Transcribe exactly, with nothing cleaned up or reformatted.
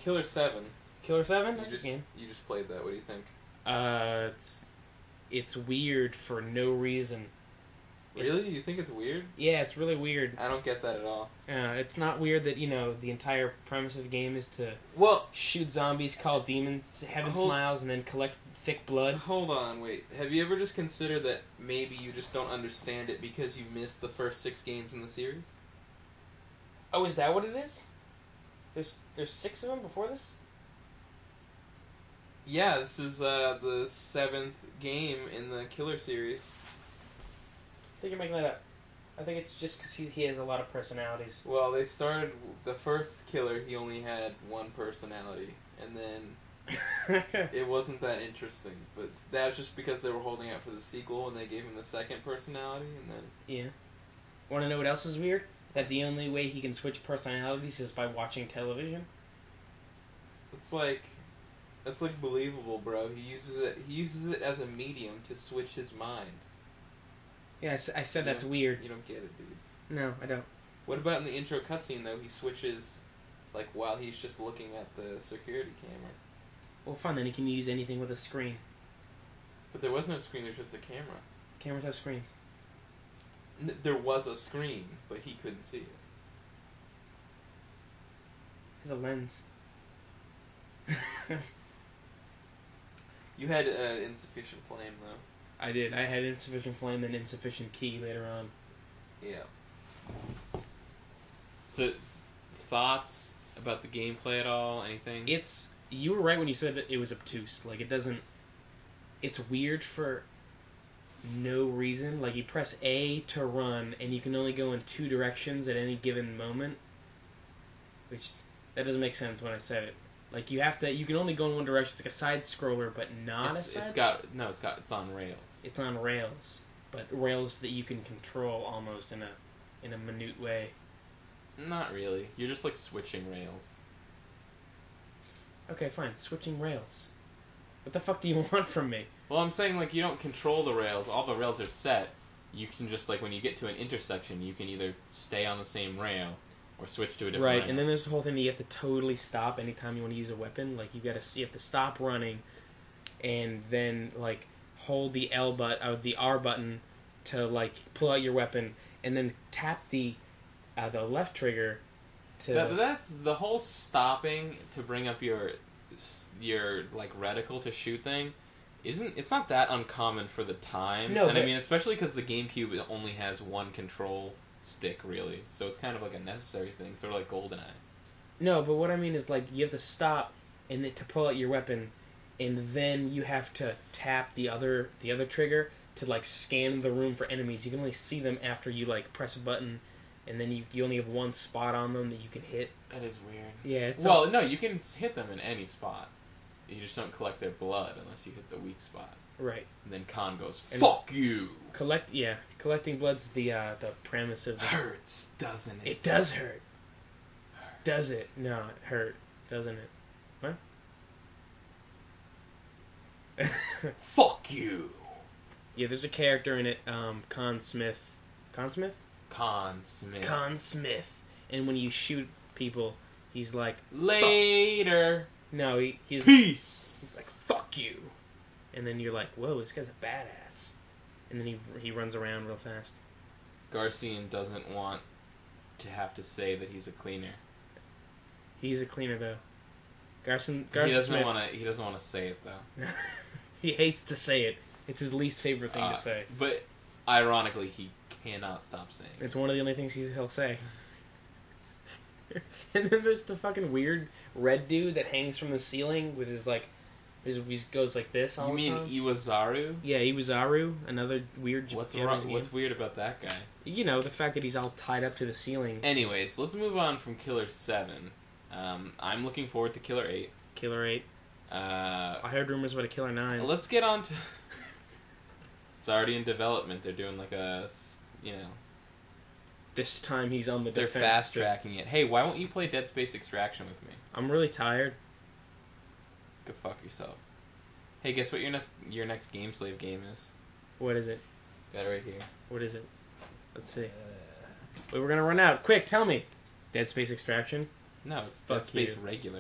Killer seven. Killer seven? You That's just, a game. You just played that. What do you think? Uh, it's it's weird for no reason. Really? You think it's weird? Yeah, it's really weird. I don't get that at all. Uh, it's not weird that, you know, the entire premise of the game is to Well, shoot zombies, call demons, heaven hold, smiles, and then collect thick blood. Hold on, wait. Have you ever just considered that maybe you just don't understand it because you missed the first six games in the series? Oh, is that what it is? There's there's six of them before this? Yeah, this is uh, the seventh game in the Killer series. I think you're making that up. I think it's just because he, he has a lot of personalities. Well, they started... The first Killer, he only had one personality. And then it wasn't that interesting. But that's just because they were holding out for the sequel and they gave him the second personality, and then... Yeah. Want to know what else is weird? That the only way he can switch personalities is by watching television? It's like... That's like believable, bro. He uses it. He uses it as a medium to switch his mind. Yeah, I, s- I said You that's don't- weird. You don't get it, dude. No, I don't. What about in the intro cutscene though? He switches, like while he's just looking at the security camera. Well, fun, then he can use anything with a screen. But there was no screen. There's just a camera. Cameras have screens. N- there was a screen, but he couldn't see it. There's a lens. You had uh, insufficient flame though. I did. I had insufficient flame and insufficient key later on. Yeah. So, thoughts about the gameplay at all? Anything? It's... You were right when you said that it was obtuse. Like, it doesn't... It's weird for no reason. Like, you press A to run, and you can only go in two directions at any given moment. Which, that doesn't make sense when I said it. Like, you have to... You can only go in one direction. It's like a side-scroller, but not it's, a side It's got... No, it's got... It's on rails. It's on rails. But rails that you can control almost in a in a minute way. Not really. You're just like switching rails. Okay, fine. Switching rails. What the fuck do you want from me? Well, I'm saying, like, you don't control the rails. All the rails are set. You can just, like, when you get to an intersection, you can either stay on the same rail or switch to a different Right, rail. and then there's the whole thing that you have to totally stop anytime you want to use a weapon. Like, you gotta, you have to stop running, and then, like, hold the L button, or the R button to, like, pull out your weapon, and then tap the, uh, the left trigger to... That, that's the whole stopping to bring up your, your, like, reticle to shoot thing. Isn't it's not that uncommon for the time. No, and I but- mean, especially because the GameCube only has one control stick, really. So it's kind of like a necessary thing, sort of like GoldenEye. No, but what I mean is, like, you have to stop and then to pull out your weapon, and then you have to tap the other the other trigger to, like, scan the room for enemies. You can only see them after you, like, press a button, and then you, you only have one spot on them that you can hit. That is weird. Yeah, it's... Well, no, you can hit them in any spot. You just don't collect their blood unless you hit the weak spot. Right. And then Khan goes, And "Fuck you!" Collect, yeah. Collecting blood's the, uh, the premise of... The, Hurts, doesn't it? it does hurt. Hurts. Does it? No, it hurt. Doesn't it? What? Fuck you! Yeah, there's a character in it, um, Con Smith. Con Smith? Con Smith. Con Smith. And when you shoot people, he's like... Later. No, he, he's... Peace. He's like, fuck you. And then you're like, whoa, this guy's a badass. And then he he runs around real fast. Garcian doesn't want to have to say that he's a cleaner. He's a cleaner, though. Garson, He Garson doesn't Smith, want to. He doesn't want to say it though. he hates to say it. It's his least favorite thing Uh, to say. But ironically, he cannot stop saying it. It's one of the only things he's, he'll say. And then there's the fucking weird red dude that hangs from the ceiling with his, like, his, he goes like this all You the mean time. Iwazaru? Yeah, Iwazaru, another weird What's Japanese wrong? game. What's weird about that guy? You know, the fact that he's all tied up to the ceiling. Anyways, let's move on from Killer Seven. Um, I'm looking forward to Killer Eight. Killer eight. Uh, I heard rumors about a Killer nine. let's get on to. It's already in development. They're doing like a, s- you know, This time he's on the they're defense. fast tracking it. Hey, why won't you play Dead Space Extraction with me? I'm really tired. Go fuck yourself. Hey, guess what your next your next Game Slave game is? What is it? Got it right here. What is it? Let's see. Wait, we're gonna run out. Quick, tell me. Dead Space Extraction? No, it's Fuck Dead Space you. regular.